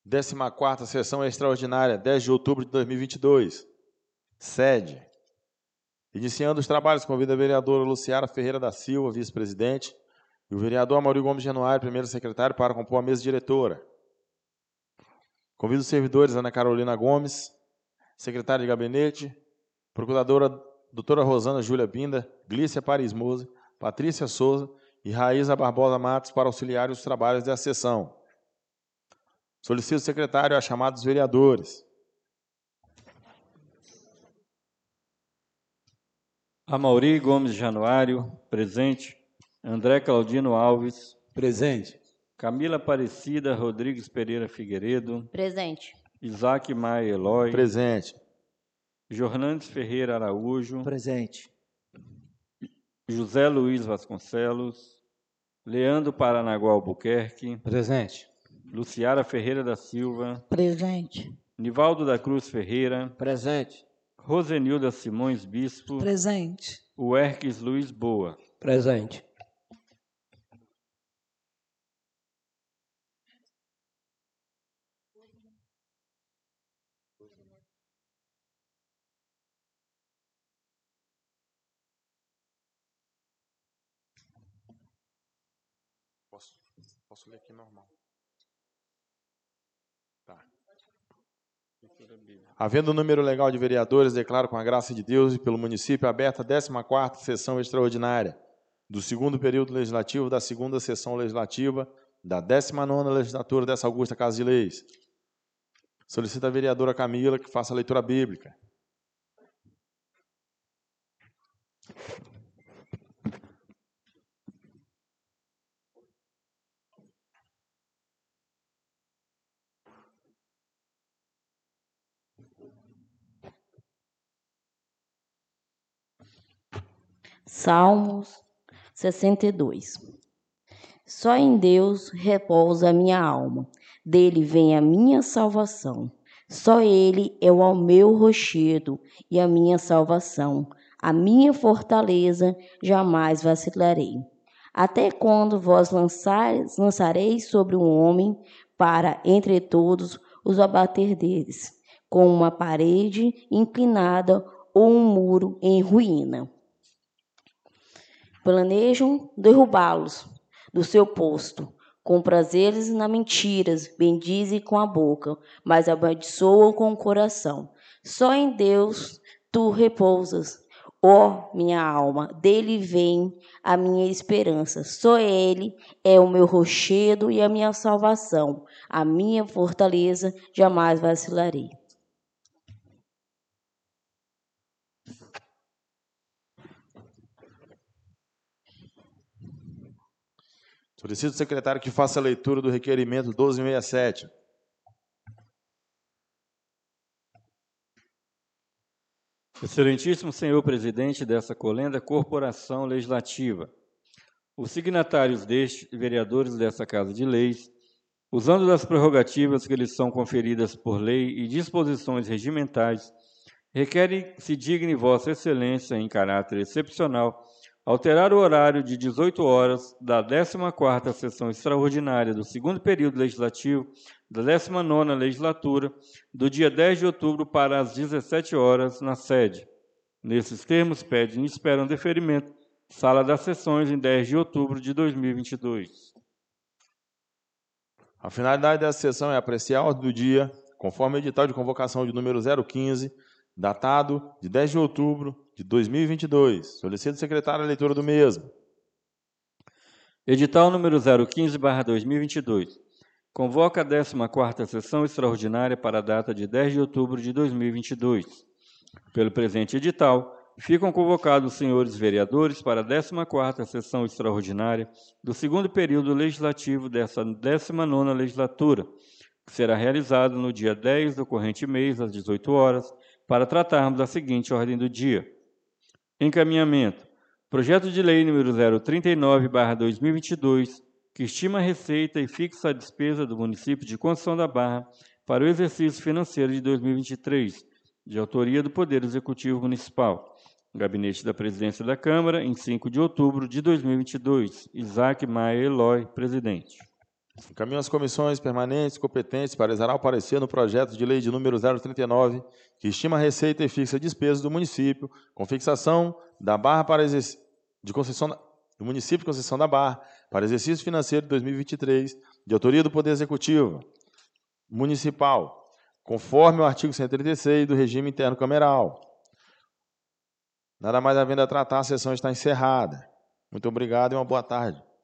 14ª Sessão Extraordinária, 10 de outubro de 2022. Sede. Iniciando os trabalhos, convido a vereadora Luciara Ferreira da Silva, vice-presidente, e o vereador Amaury Gomes Januário, primeiro secretário, para compor a mesa diretora. Convido os servidores Ana Carolina Gomes, secretária de gabinete, procuradora doutora Rosana Júlia Binda, Glícia Paris Moza, Patrícia Souza e Raíza Barbosa Matos para auxiliar os trabalhos da sessão. Solicito o secretário a chamada dos vereadores. Amaury Gomes Januário, presente. André Claudino Alves. Presente. Camila Aparecida Rodrigues Pereira Figueiredo. Presente. Isaac Maia Eloy. Presente. Jornandes Ferreira Araújo. Presente. José Luiz Vasconcelos. Leandro Paranaguá Albuquerque. Presente. Luciara Ferreira da Silva. Presente. Nivaldo da Cruz Ferreira. Presente. Rosenilda Simões Bispo. Presente. Uerques Luiz Boa. Presente. Posso ler aqui normal. Tá. Havendo o número legal de vereadores, declaro com a graça de Deus e pelo município aberta a 14ª Sessão Extraordinária do segundo período legislativo da segunda sessão legislativa da 19ª legislatura dessa augusta Casa de Leis. Solicito a vereadora Camila que faça a leitura bíblica. Salmos 62. Só em Deus repousa a minha alma, dele vem a minha salvação. Só ele é o meu rochedo e a minha salvação, a minha fortaleza, jamais vacilarei. Até quando vós lançareis sobre um homem, para entre todos os abater deles, com uma parede inclinada ou um muro em ruína. Planejam derrubá-los do seu posto, com prazeres na mentiras, bendizem com a boca, mas amaldiçoam com o coração. Só em Deus tu repousas, ó minha alma, dele vem a minha esperança. Só ele é o meu rochedo e a minha salvação, a minha fortaleza, jamais vacilarei. Solicito o secretário que faça a leitura do requerimento 1267. Excelentíssimo senhor presidente dessa colenda corporação legislativa, os signatários vereadores dessa Casa de Leis, usando das prerrogativas que lhes são conferidas por lei e disposições regimentais, requerem se digne Vossa Excelência, em caráter excepcional, alterar o horário de 18 horas da 14ª Sessão Extraordinária do segundo período legislativo da 19ª Legislatura, do dia 10 de outubro para as 17 horas, na sede. Nesses termos, pedem e esperam deferimento, sala das sessões, em 10 de outubro de 2022. A finalidade dessa sessão é apreciar a ordem do dia, conforme o edital de convocação de número 015, datado de 10 de outubro de 2022. Solicito ao secretário a leitura do mesmo. Edital número 015/2022. Convoca a 14ª Sessão Extraordinária para a data de 10 de outubro de 2022. Pelo presente edital, ficam convocados os senhores vereadores para a 14ª Sessão Extraordinária do segundo período legislativo dessa 19ª Legislatura, que será realizado no dia 10 do corrente mês, às 18 horas, para tratarmos da seguinte ordem do dia. Encaminhamento. Projeto de Lei número 039/2022, que estima a receita e fixa a despesa do município de Conceição da Barra para o exercício financeiro de 2023, de autoria do Poder Executivo Municipal. Gabinete da Presidência da Câmara, em 5 de outubro de 2022. Isaac Maia Eloy, presidente. Encaminho as comissões permanentes competentes para examinar o parecer no projeto de lei de número 039, que estima a receita e fixa despesas do município, com fixação da barra para de concessão do município de Conceição da Barra para exercício financeiro de 2023, de autoria do Poder Executivo Municipal, conforme o artigo 136 do regime interno cameral. Nada mais havendo a tratar, a sessão está encerrada. Muito obrigado e uma boa tarde.